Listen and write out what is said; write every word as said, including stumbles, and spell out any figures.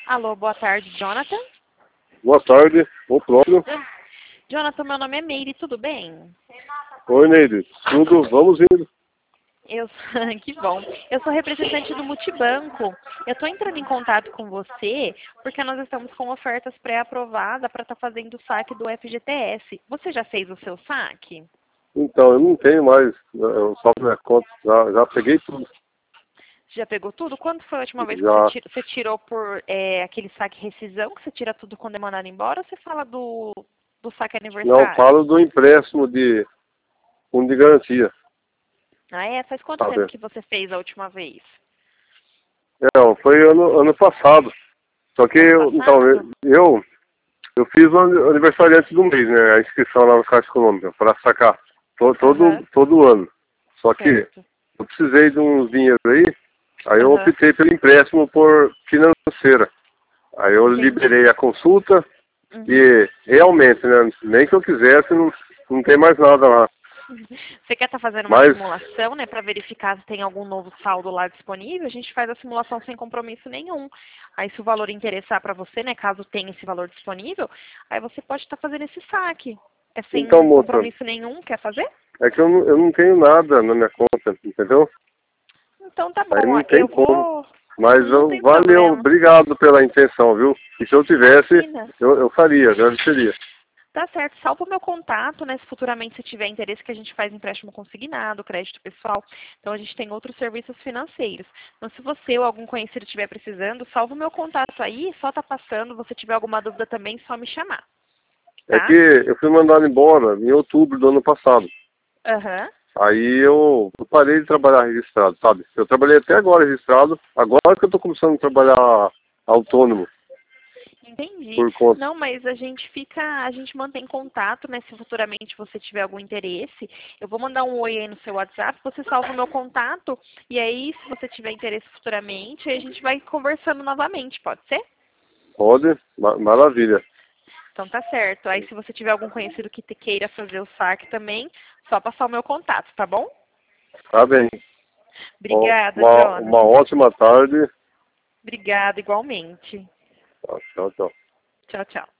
Alô, boa tarde, Jonathan. Boa tarde, o próprio. Jonathan, meu nome é Meire, tudo bem? Oi, Neide. Tudo, vamos indo. Eu, que bom. Eu sou representante do Multibanco. Eu estou entrando em contato com você porque nós estamos com ofertas pré-aprovadas para estar fazendo o saque do F G T S. Você já fez o seu saque? Então, eu não tenho mais, eu só minha conta, já, já peguei tudo. Já pegou tudo? Quando foi a última vez que Já, você tirou, você tirou por é, aquele saque rescisão, que você tira tudo quando é mandado embora, ou você fala do, do saque não, aniversário? falo do empréstimo de fundo de garantia. Ah, é? Faz quanto Tá tempo vendo? que você fez a última vez? Não, foi ano, ano passado. Só que, Ano eu, então, passado? eu, eu fiz o aniversário antes do mês, né? A inscrição lá no Caixa Econômica, para sacar to, Aham, todo, todo ano. Só que certo. eu precisei de uns dinheiros aí, aí eu Aham, optei pelo empréstimo por financeira. Aí eu entendi. liberei a consulta Uhum. e realmente, né? Nem que eu quisesse, não, não tem mais nada lá. Você quer estar fazendo uma Mas simulação, né, para verificar se tem algum novo saldo lá disponível? A gente faz a simulação sem compromisso nenhum. Aí, se o valor interessar para você, né, caso tenha esse valor disponível, aí você pode estar fazendo esse saque. É então, sem moça, compromisso nenhum, quer fazer? é que eu não, eu não tenho nada na minha conta, entendeu? Então tá Aí bom, ó, não tem eu como. vou. Mas Não eu, tem valeu, problema. obrigado pela intenção, viu? E se eu tivesse, Imagina. eu, eu faria, agradeceria. Tá certo, salva o meu contato, né? Se futuramente você tiver interesse, que a gente faz empréstimo consignado, crédito pessoal. Então a gente tem outros serviços financeiros. Então se você ou algum conhecido estiver precisando, salva o meu contato aí, só tá passando. Se você tiver alguma dúvida também, só me chamar, É que tá? eu fui mandado embora em outubro do ano passado. Aham, Aí eu, eu parei de trabalhar registrado, sabe? Eu trabalhei até agora registrado, agora que eu tô começando a trabalhar autônomo, entendi. por conta. Não, mas a gente fica, a gente mantém contato, né? Se futuramente você tiver algum interesse, eu vou mandar um oi aí no seu WhatsApp, você salva o meu contato, e aí, se você tiver interesse futuramente, aí a gente vai conversando novamente, pode ser? Pode, ma- maravilha. Então tá certo. Aí se você tiver algum conhecido que te queira fazer o saque também, só passar o meu contato, tá bom? Tá bem. Ó, Obrigada, Uma, uma Jonathan. ótima tarde. Obrigada igualmente. Tchau, tchau. Tchau, tchau.